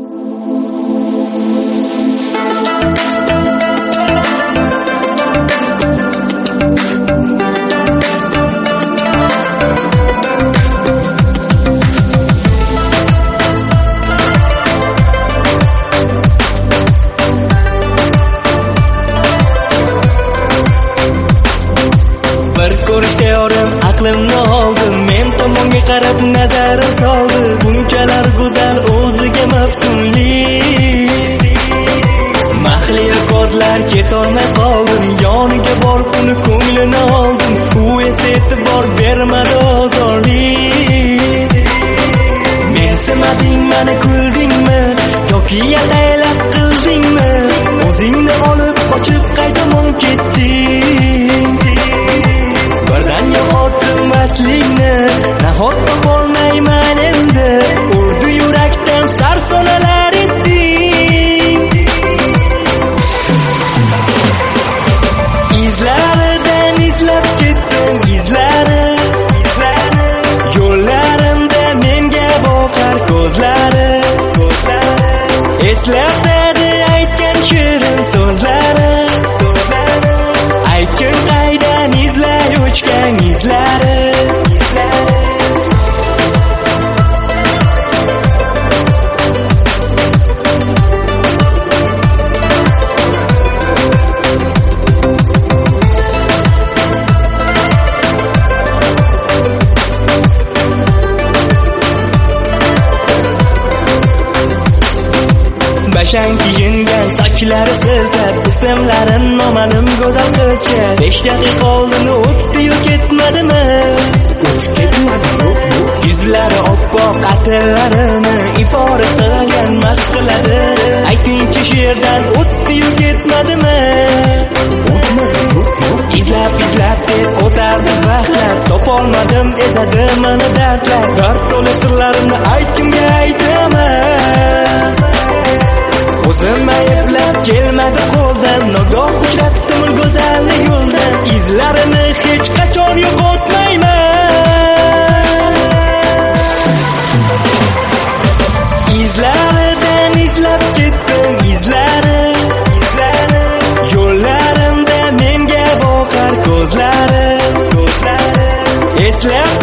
Aqlimni oldi, men tomonga qarab nazar soldi. Bunchalar go'zal o'ziga maftunlik. Mahliyo ko'zlar ketolmay qoldim, yoniga borib uni ko'nglini oldim. U esa e'tibor bermadi ozorlik. Mensimading, meni kuldingmi yoki yataylab qildingmi? O'zingni olib qochib qaytamon ketding. Birdan yo'qotdim vaslikni, nahotda bo'lmayman endi. Urdi yurakdan sarsonalar etding. Izlaridan izlab ketdim, izlari yo'llarimda menga boqar ko'zlari. Eslatadi aytgan shirin so'zlari. Aytgin qaydan izlay uchgan izlari. Bashang kiyingan, sochlari siltab, ismlarin noma'lum go'zal qizcha. 5 daqiqa oldin o'tdi-yu ketmadimi? O'tib ketmadimi? Yuzlari oppoq, atillarini ifora qilgan mast qiladi. Aytingchi she'rdan o'tdi-yu ketmadimi? O'tmadimi? Izlab tez o'tardi vaqtlar, topolmadim ezadi meni dardlar. Dard to'la sirlarimni aytgimga aytaman. O'zim ayblab kelmadi qo'ldan, nogoh uchratdim go'zallik yo'ldan. Izlarini hech qachon yo'qotmayman. Izlaridan izlab ketdim, izlari yo'llarimda menga boqar ko'zlari. Eslab